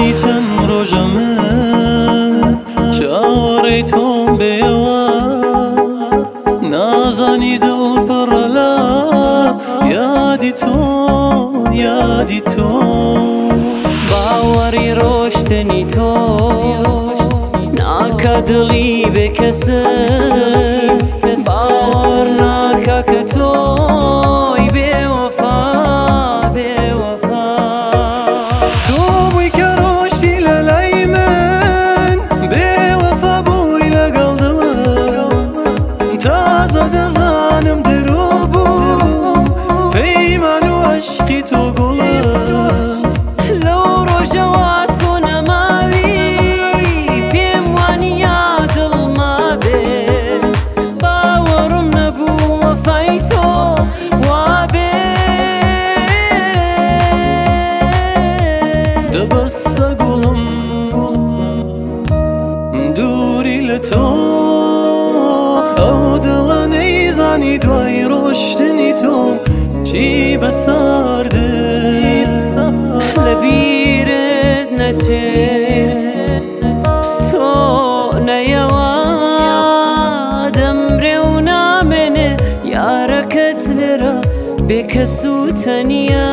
نازانی چەند ڕۆژە من چاوەڕێی تۆم بێوە نازانی دڵ پڕە لە یادی تۆ باوەڕی ڕۆشتنی تۆ ناکە دڵی بێ کەسە باوەڕ ناکە کە تۆی بێوەفا تۆ بووی کە ڕۆشتی لە لای من بێوەفا بووی لەگەڵ دڵم تازە دەزانم درۆ بوو پەیمان و عەشقی تۆ گوڵم لەو ڕۆژەوە تۆ نەماوی پێم وانییا دڵما بێ باوەڕم نەبوو وەفای تۆ وابێ دەبەستە گوڵم دووری لە تۆ ئەو دڵە نەیزانی دوای ڕۆشتنی تۆ چی بەساردە لەبیرت نەچێت تۆ نەیەوە دەمرێ و نامێنێ یارەکەت لێرە بێکەس و تەنیا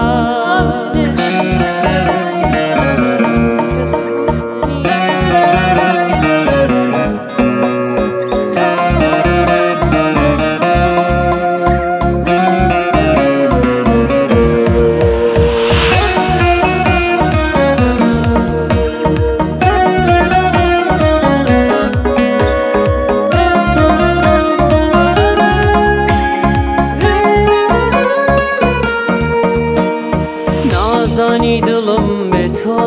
نازانی دڵم بێ تۆ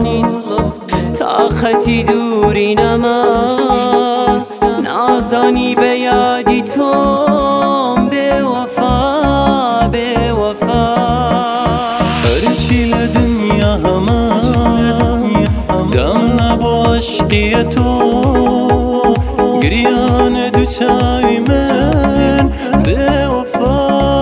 تاقەتی دووری نەما نازانی بە یادی تۆم بێوەفا هەرچی لە دنیا هەمە دەمە بۆ عەشقیە تۆ گریانە دوو چاوی من بێوەفا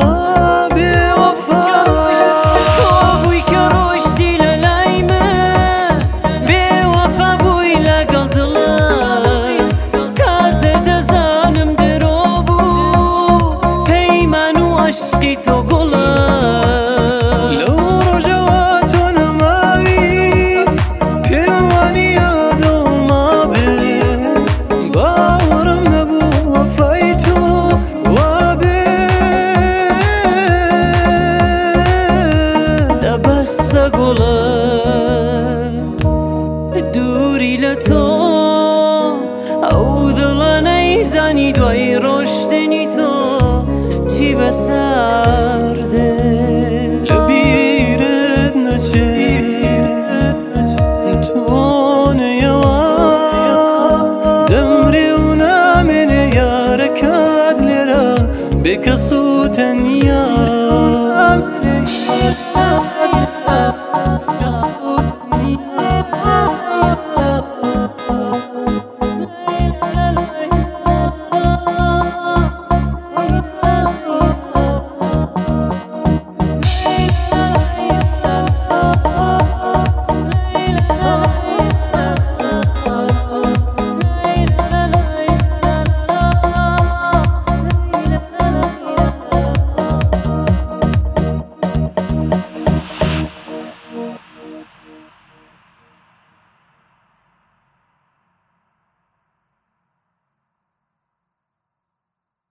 عشقی تۆ گوڵە لەو ڕۆژەوە تۆ نەماوی پێم وانییا دڵما بێ باوەڕم نەبوو وەفای تۆ وابێ دەبەستە گوڵە